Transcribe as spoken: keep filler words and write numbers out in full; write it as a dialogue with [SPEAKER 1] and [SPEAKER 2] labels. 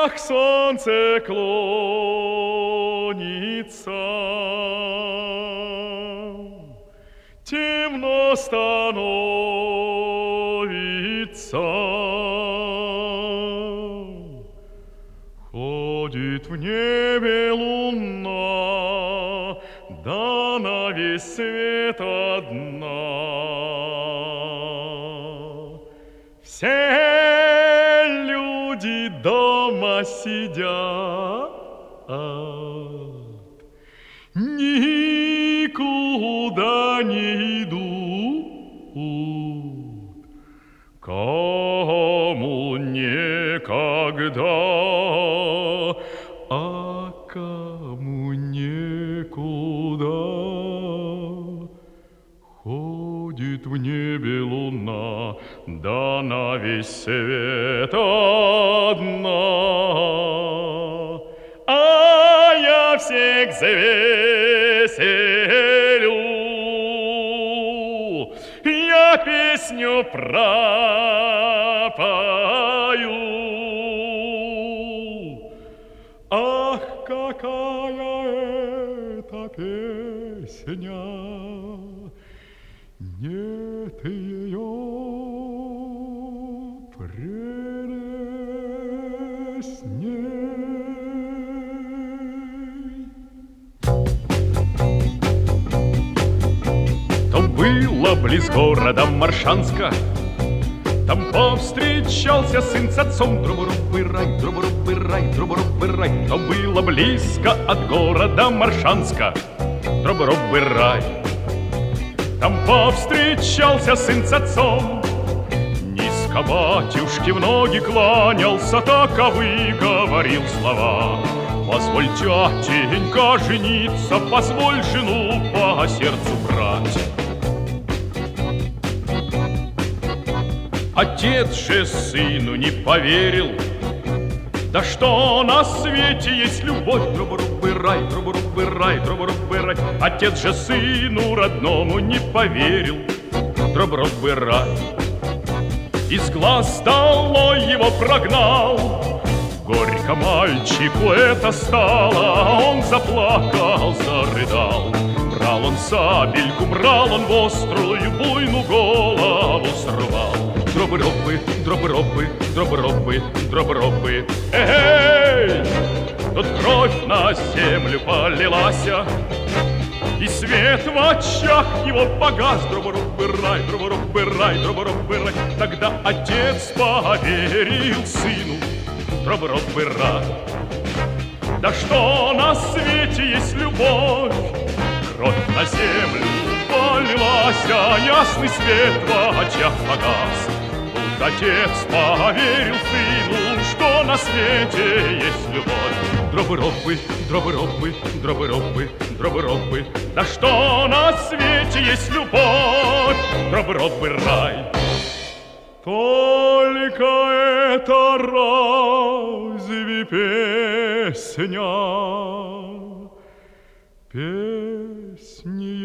[SPEAKER 1] как солнце клонится, темно становится. Ходит в небе луна, да на весь свет одна. Все люди дома сидят, никуда не идут. Кому некогда, а кому некуда. Ходит в небе луна, да на весь свет одна. А я всех завеселю, я песню пропою. Ах, какая это песня! Нет ее прелестней. То было близ города Маршанска, там повстречался сын с отцом. Друбу-рубы-рай, друбу-рубы-рай, друбу-рубы-рай. То было близко от города Маршанска. Друбу-рубы-рай. Там повстречался сын с отцом. Низко батюшке в ноги кланялся, таковы говорил слова. Позволь, тятенька, жениться, позволь жену по сердцу брать. Отец же сыну не поверил, да что на свете есть любовь. Друбу-рубы-рай, друбу-рубы-рай, друбу-рубы-рай. Отец же сыну родному не поверил. Друбу-рубы-рай. Из глаз долой его прогнал. Горько мальчику это стало, он заплакал, зарыдал. Брал он сабельку, брал он вострую, буйну голову срывал. Дробы-робы, дробы-робы, дробы-робы, дробы-робы. Эй! Тут кровь на землю полилась, и свет в очах его погас. Дробы-робы-рай, дробы-робы-рай, дробы-робы-рай. Тогда отец поверил сыну. Дробы-робы-рай. Да что на свете есть любовь? Кровь на землю полилась, ясный свет в очах погас. Отец поверил сыну, что на свете есть любовь. Дробы-робы, дробы-робы, дробы-робы, дробы-робы. Да что на свете есть любовь? Дробы-робы-рай. Только это разве песня? Песни